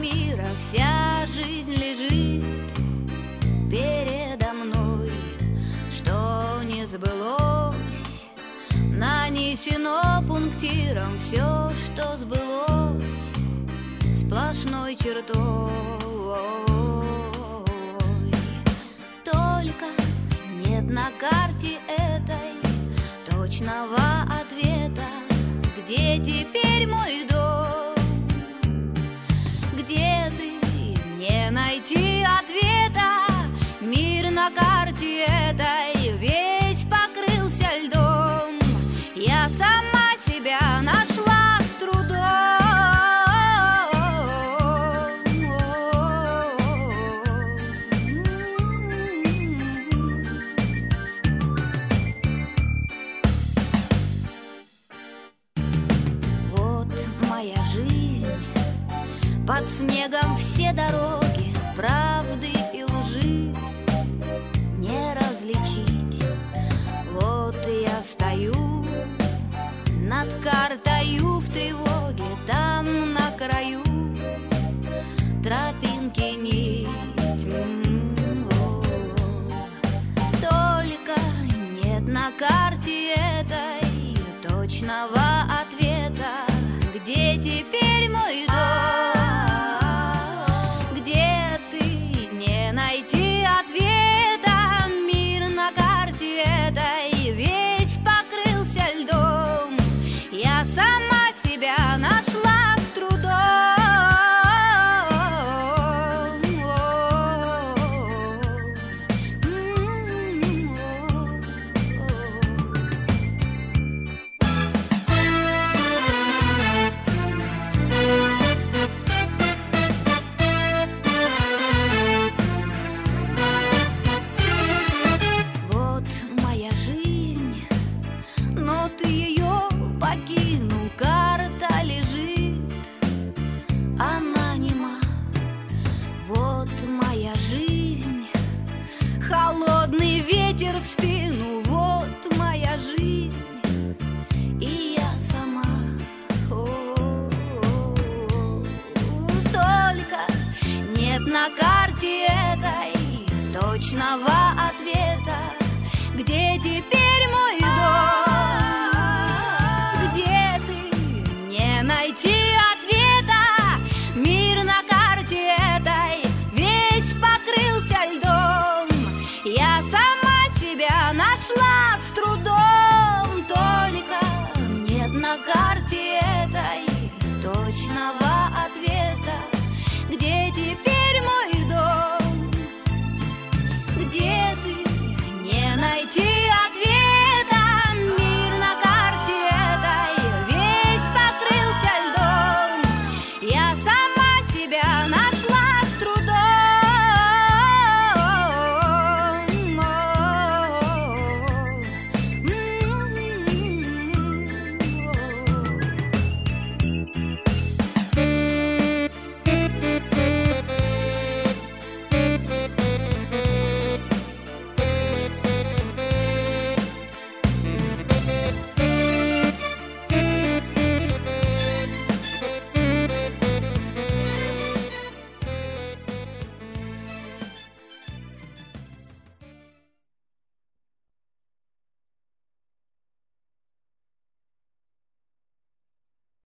мира, вся жизнь лежит передо мной. Что не сбылось, нанесено пунктиром. Все, что сбылось, сплошной чертой. Только нет на карте этой точного ответа. Где теперь мой дом? Где ты? Не найти ответа. Мир на карте этой весь покрылся льдом. Я сама себя нашла с трудом. Вот моя жизнь, под снегом все дороги, правды и лжи не различить. Вот я стою над картою в тревоге, там на краю тропинки нить. Только нет на карте этой точного ответа. Где теперь мой дом? Где ты? Не найти ответа. Мир на карте этой весь покрылся льдом. Я сама себя нашла с трудом. Вот моя жизнь, но ты ее покинул. Карта лежит, она нема. Вот моя жизнь, холодный ветер в спину. Вот моя жизнь, и я сама. Только нет на карте этой точного ответа. Где теперь мой дом? Где ты? Не найти ответа. Мир на карте этой весь покрылся льдом. Я сама себя нашла с трудом. Только нет на карте этой точного ответа. Где теперь мой дом? Где ты? Не найти ответа. Мир на карте этой весь покрылся льдом. Я сама себя нашла.